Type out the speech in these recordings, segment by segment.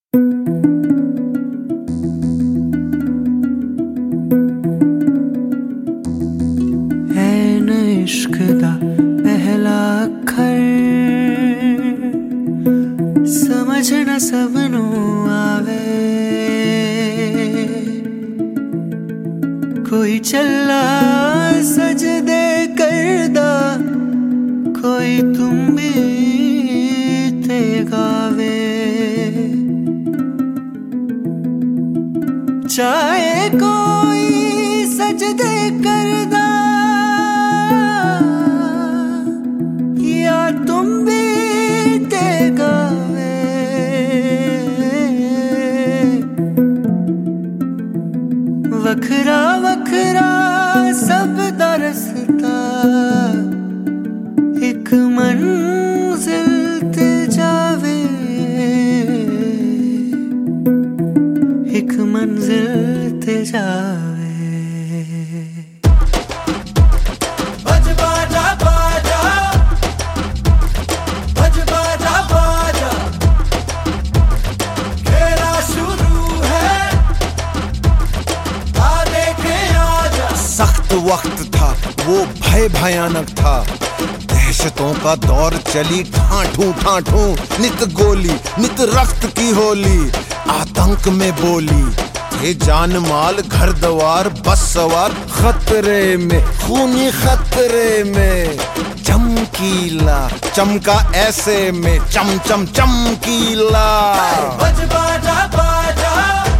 इश्क दा पहला अखर समझ न सबनू आवे, कोई चला सजदे करदा, कोई तुम भी ते गावे। चाहे कोई सजदे करदा या तुम भी ते गावे, वखरा वखरा सब दा रस्ता एक मंजिल ते जावे, एक मंजिल ते जावे। बज बाजा बाजा, बज बाजा बाजा, खेला शुरू है, आ देखे आजा। सख्त वक्त था वो, भय भयानक था, दहशतों का दौर चली ठाठू ठाठू, नित गोली नित रक्त की होली, आतंक में बोली थे जान माल घर द्वार बस सवार, खतरे में खूनी खतरे में, चमकीला चमका ऐसे में चम चम चमकीला। बज बाजा बाजा,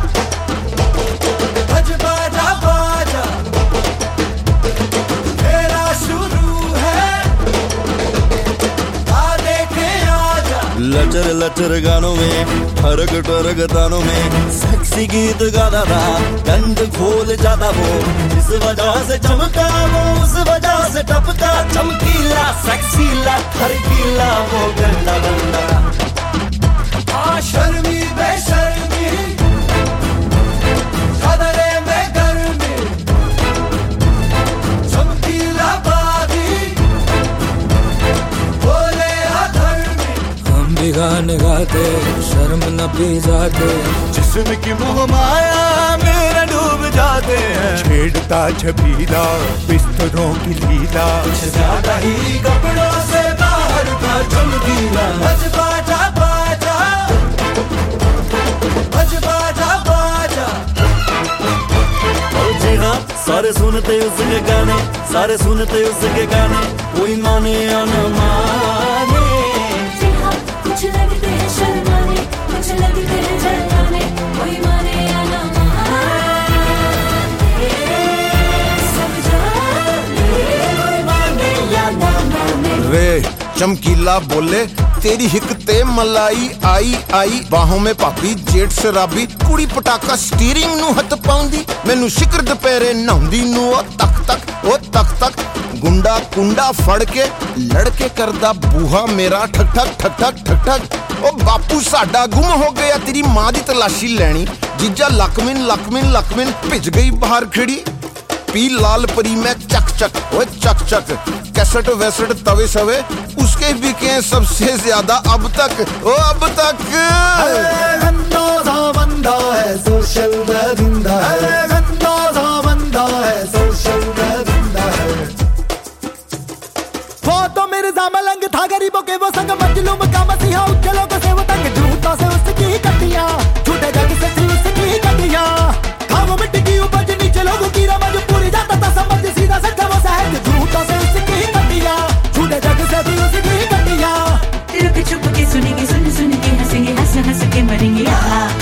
बज बाजा बाजा, खेला शुरू है, आ देखे आजा। लचर लचर गानों में ठरक ठरक तानों में सेक्सी गीत गाता था, गंद खोल जाता वो, जिस वजह से चमका वो उस वजह से टपका, चमकीला सेक्सीला खरकीला वो गंदा गंदा। शर्मी बेशर्मी चादरे में गर्मी, चमकीला बागी बोले अधर्मी। हम भी गाने गाते शर्म न पी जाते, जिस्म की मोह माया मेरा डूब जाते हैं, छेड़ता छबीला बिस्तरों की लीला, कुछ ज्यादा ही कपड़ों से बाहर था चमकीला। बज बाजा बाजा, बज बाजा बाजा। और जी हाँ, सारे सुनते उसके गाने, सारे सुनते उसके गाने, कोई माने या न माने। जी हाँ, कुछ लगते हैं शर्माने, कुछ लगते हैं जलाने, कोई माने या न माने, सब जाने, कोई माने या न माने। वे चमकीला बोले तेरी हिकते मलाई आई आई, बाहों में पापी जेठ शराबी, कुड़ी पटाका स्टीयरिंग नू हथ पाउंदी, मैनू शिकर दुपहरे नहाउंदी नू ओ तक तक ओ तक तक, गुंडा कुंडा फड़ के लड़के करदा बूहा मेरा ठक ठक ठक ठक ठक ठक। ओ बापू साडा गुम हो गया, तेरी मां दी तलाशी लैनी, जीजा लकमिन लकमिन लकमिन भिज गई बाहर खड़ी, पी लाल परी में चक चक ओ चक चक, कैसेट वैसेट तवे सवे उसके बिके सबसे ज्यादा अब तक ओ अब तक। गंदा बंदा है सोशल दरिंदा है, गंदा बंदा है सोशल दरिंदा है। वो तो मिर्जा मलंग था गरीबों के वो संग, मजलूम का मसीहा उज्जलों को से वो तंग, झूठों से उसकी कटियां, झूठे जग से थी उसकी कटियां, था वो मिट्टी की उपज नीचे लोगों की रमज, पूरी जाता था समझ सीधा सच्चा वो सहज, झूठों से उसकी कटियां, झूठे जग से थी उसकी कटियां। रुक छुप के सुनेंगे, सुन सुन के हंसेंगे, हंस हंस के मरेंगे।